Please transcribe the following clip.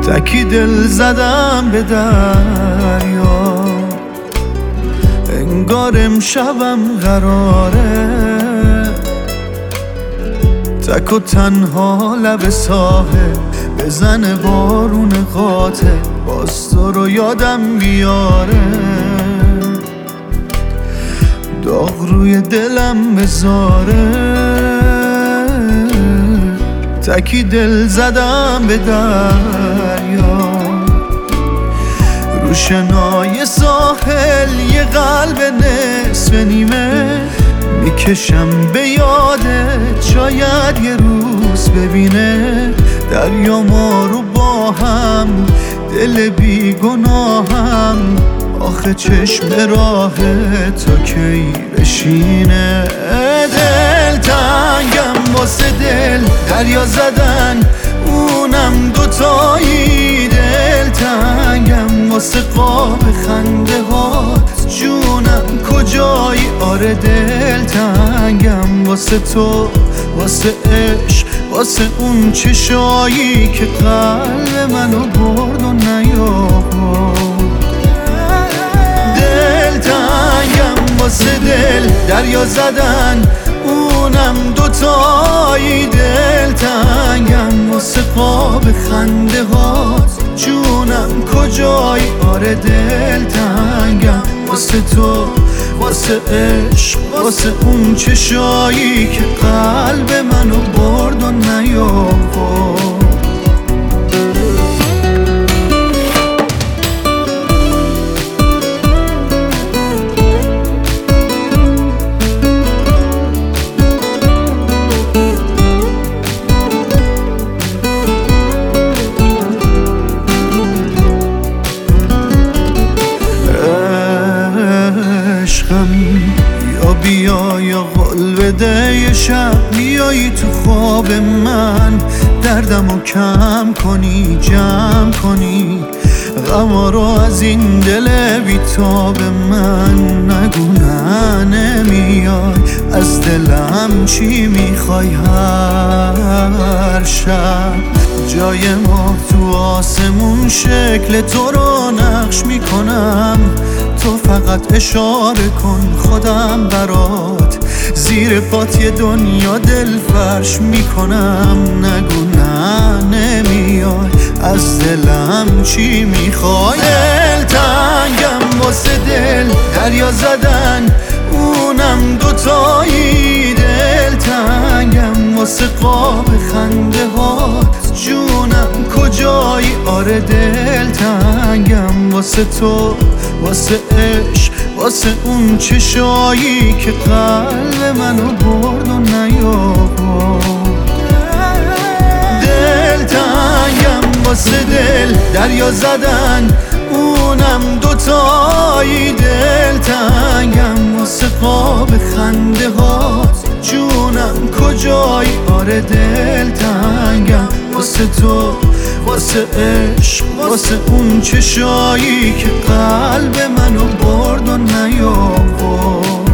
تکی دل زدم به دریا، انگار امشبم قراره تک و تنها لب ساحل بزنه بارون قاطع، باز تو رو یادم بیاره، داغ روی دلم بذاره. تکی دل زدم به دریا، رو شنای ساحل یه قلب نصف نیمه میکشم به یادت، شاید یه روز ببینه دریا ما رو با هم، دل بی گناهم. آخه چشم راه تا کی بشینه؟ دل تنگم واسه دل دریا زدن، اونم دوتایی. دل تنگم واسه قاب خنده هات، جونم کجایی؟ آره دل تنگم واسه تو، واسه عشق، واسه اون چشایی که قلب منو برد و نیاورد. دل تنگم واسه دل دریا زدن، اونم دوتایی. دل تنگم واسه قاب خنده هات، جونم کجایی؟ آره دل تنگم واسه تو، واسه عشق، واسه اون چشایی که قلب منو برد و نیاورد. یا بیا یا قول بده یه شب میایی تو خواب من، دردمو کم کنی، جمع کنی غما رو از این دل بیتاب من. نگو نه نمیای، از دلم چی میخوای؟ هر شب جای ما تو آسمون شکل تو رو نقش میکنم، تو فقط اشاره کن خودم برات، زیر پات یه دنیا دل فرش میکنم. نگو نه نمیای، از دلم چی میخوای؟ دل تنگم واسه دل دریا زدن، اونم دوتایی. دل تنگم واسه قاب خنده هات، جونم کجایی؟ آره دل تنگم واسه تو، واسه عشق، واسه اون چشایی که قلب منو برد و نیاورد. دل تنگم واسه دل دریا زدن، اونم دوتایی. دل تنگم واسه قاب خنده هات، جونم کجایی؟ آره دل تنگم واسه تو، واسه عشق، واسه اون چشایی که قلب منو برد و نیاورد.